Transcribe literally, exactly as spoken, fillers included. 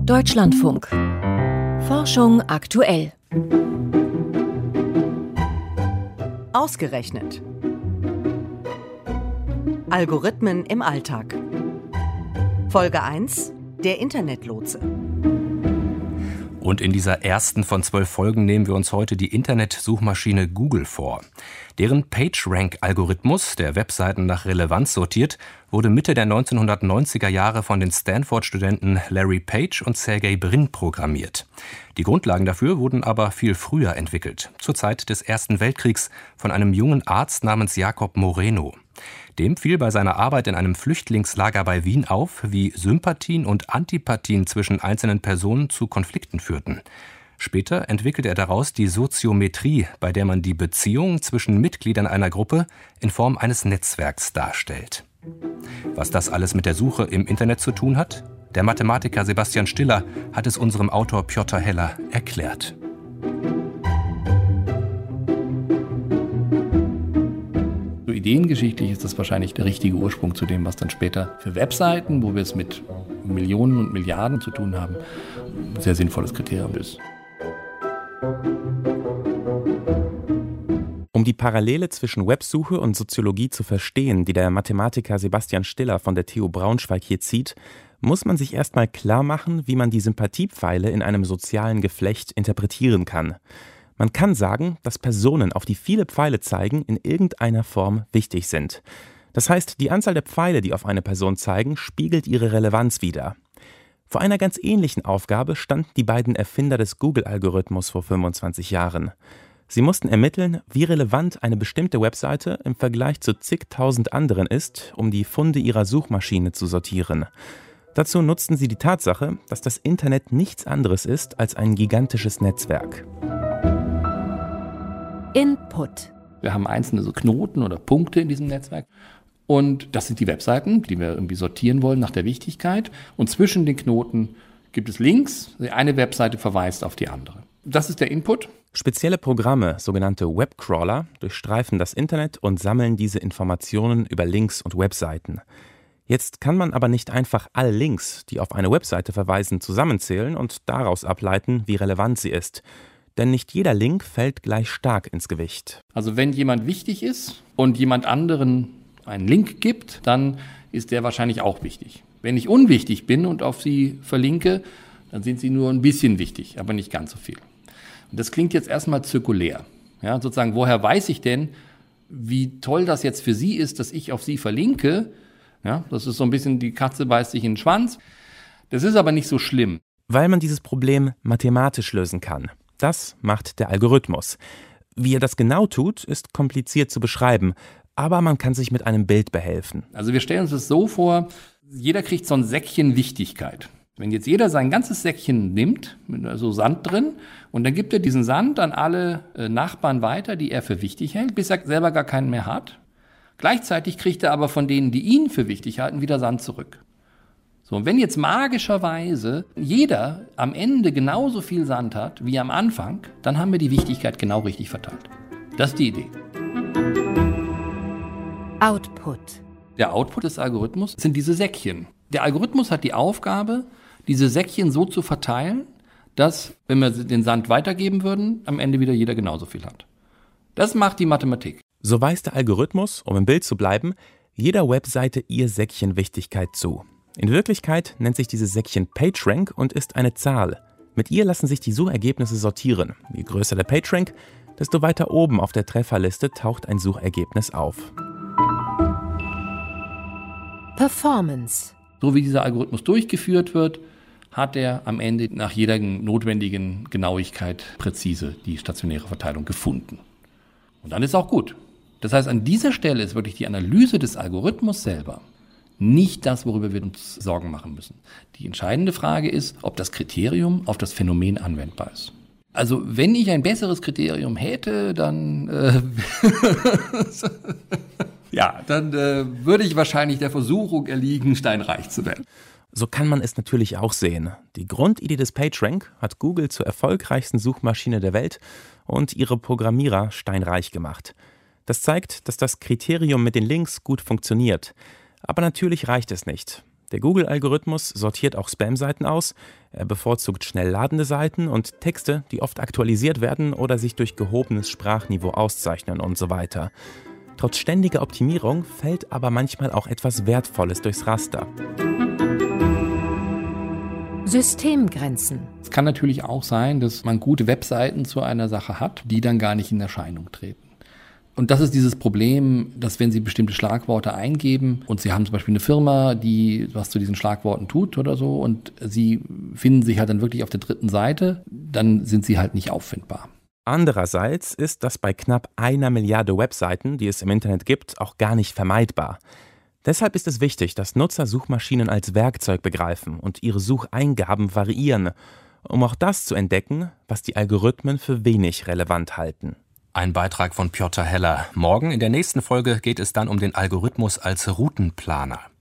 Deutschlandfunk. Forschung aktuell. Ausgerechnet. Algorithmen im Alltag. Folge eins: Der Internetlotse. Und in dieser ersten von zwölf Folgen nehmen wir uns heute die Internetsuchmaschine Google vor. Deren PageRank-Algorithmus, der Webseiten nach Relevanz sortiert, wurde Mitte der neunzehnhundertneunziger Jahre von den Stanford-Studenten Larry Page und Sergey Brin programmiert. Die Grundlagen dafür wurden aber viel früher entwickelt, zur Zeit des Ersten Weltkriegs, von einem jungen Arzt namens Jacob Moreno. Dem fiel bei seiner Arbeit in einem Flüchtlingslager bei Wien auf, wie Sympathien und Antipathien zwischen einzelnen Personen zu Konflikten führten. Später entwickelte er daraus die Soziometrie, bei der man die Beziehung zwischen Mitgliedern einer Gruppe in Form eines Netzwerks darstellt. Was das alles mit der Suche im Internet zu tun hat? Der Mathematiker Sebastian Stiller hat es unserem Autor Piotr Heller erklärt. So ideengeschichtlich ist das wahrscheinlich der richtige Ursprung zu dem, was dann später für Webseiten, wo wir es mit Millionen und Milliarden zu tun haben, ein sehr sinnvolles Kriterium ist. Um die Parallele zwischen Websuche und Soziologie zu verstehen, die der Mathematiker Sebastian Stiller von der T U Braunschweig hier zieht, muss man sich erstmal klar machen, wie man die Sympathiepfeile in einem sozialen Geflecht interpretieren kann. Man kann sagen, dass Personen, auf die viele Pfeile zeigen, in irgendeiner Form wichtig sind. Das heißt, die Anzahl der Pfeile, die auf eine Person zeigen, spiegelt ihre Relevanz wider. Vor einer ganz ähnlichen Aufgabe standen die beiden Erfinder des Google-Algorithmus vor fünfundzwanzig Jahren. Sie mussten ermitteln, wie relevant eine bestimmte Webseite im Vergleich zu zigtausend anderen ist, um die Funde ihrer Suchmaschine zu sortieren. Dazu nutzten sie die Tatsache, dass das Internet nichts anderes ist als ein gigantisches Netzwerk. Input. Wir haben einzelne so Knoten oder Punkte in diesem Netzwerk. Und das sind die Webseiten, die wir irgendwie sortieren wollen nach der Wichtigkeit. Und zwischen den Knoten gibt es Links. Eine Webseite verweist auf die andere. Das ist der Input. Spezielle Programme, sogenannte Webcrawler, durchstreifen das Internet und sammeln diese Informationen über Links und Webseiten. Jetzt kann man aber nicht einfach alle Links, die auf eine Webseite verweisen, zusammenzählen und daraus ableiten, wie relevant sie ist. Denn nicht jeder Link fällt gleich stark ins Gewicht. Also wenn jemand wichtig ist und jemand anderen einen Link gibt, dann ist der wahrscheinlich auch wichtig. Wenn ich unwichtig bin und auf sie verlinke, dann sind sie nur ein bisschen wichtig, aber nicht ganz so viel. Und das klingt jetzt erstmal zirkulär. Ja, sozusagen, woher weiß ich denn, wie toll das jetzt für Sie ist, dass ich auf Sie verlinke? Ja, das ist so ein bisschen, die Katze beißt sich in den Schwanz. Das ist aber nicht so schlimm. Weil man dieses Problem mathematisch lösen kann. Das macht der Algorithmus. Wie er das genau tut, ist kompliziert zu beschreiben, aber man kann sich mit einem Bild behelfen. Also wir stellen uns das so vor, jeder kriegt so ein Säckchen Wichtigkeit. Wenn jetzt jeder sein ganzes Säckchen nimmt, mit so Sand drin, und dann gibt er diesen Sand an alle äh, Nachbarn weiter, die er für wichtig hält, bis er selber gar keinen mehr hat. Gleichzeitig kriegt er aber von denen, die ihn für wichtig halten, wieder Sand zurück. So, und wenn jetzt magischerweise jeder am Ende genauso viel Sand hat wie am Anfang, dann haben wir die Wichtigkeit genau richtig verteilt. Das ist die Idee. Output. Der Output des Algorithmus sind diese Säckchen. Der Algorithmus hat die Aufgabe, diese Säckchen so zu verteilen, dass, wenn wir den Sand weitergeben würden, am Ende wieder jeder genauso viel hat. Das macht die Mathematik. So weist der Algorithmus, um im Bild zu bleiben, jeder Webseite ihr Säckchen Wichtigkeit zu. In Wirklichkeit nennt sich dieses Säckchen PageRank und ist eine Zahl. Mit ihr lassen sich die Suchergebnisse sortieren. Je größer der PageRank, desto weiter oben auf der Trefferliste taucht ein Suchergebnis auf. Performance. So wie dieser Algorithmus durchgeführt wird, hat er am Ende nach jeder notwendigen Genauigkeit präzise die stationäre Verteilung gefunden. Und dann ist auch gut. Das heißt, an dieser Stelle ist wirklich die Analyse des Algorithmus selber nicht das, worüber wir uns Sorgen machen müssen. Die entscheidende Frage ist, ob das Kriterium auf das Phänomen anwendbar ist. Also wenn ich ein besseres Kriterium hätte, dann äh, ja, dann äh, würde ich wahrscheinlich der Versuchung erliegen, steinreich zu werden. So kann man es natürlich auch sehen. Die Grundidee des PageRank hat Google zur erfolgreichsten Suchmaschine der Welt und ihre Programmierer steinreich gemacht. Das zeigt, dass das Kriterium mit den Links gut funktioniert. Aber natürlich reicht es nicht. Der Google-Algorithmus sortiert auch Spam-Seiten aus, er bevorzugt schnell ladende Seiten und Texte, die oft aktualisiert werden oder sich durch gehobenes Sprachniveau auszeichnen und so weiter. Trotz ständiger Optimierung fällt aber manchmal auch etwas Wertvolles durchs Raster. Systemgrenzen. Es kann natürlich auch sein, dass man gute Webseiten zu einer Sache hat, die dann gar nicht in Erscheinung treten. Und das ist dieses Problem, dass wenn Sie bestimmte Schlagworte eingeben und Sie haben zum Beispiel eine Firma, die was zu diesen Schlagworten tut oder so und Sie finden sich halt dann wirklich auf der dritten Seite, dann sind Sie halt nicht auffindbar. Andererseits ist das bei knapp einer Milliarde Webseiten, die es im Internet gibt, auch gar nicht vermeidbar. Deshalb ist es wichtig, dass Nutzer Suchmaschinen als Werkzeug begreifen und ihre Sucheingaben variieren, um auch das zu entdecken, was die Algorithmen für wenig relevant halten. Ein Beitrag von Piotr Heller. Morgen in der nächsten Folge geht es dann um den Algorithmus als Routenplaner.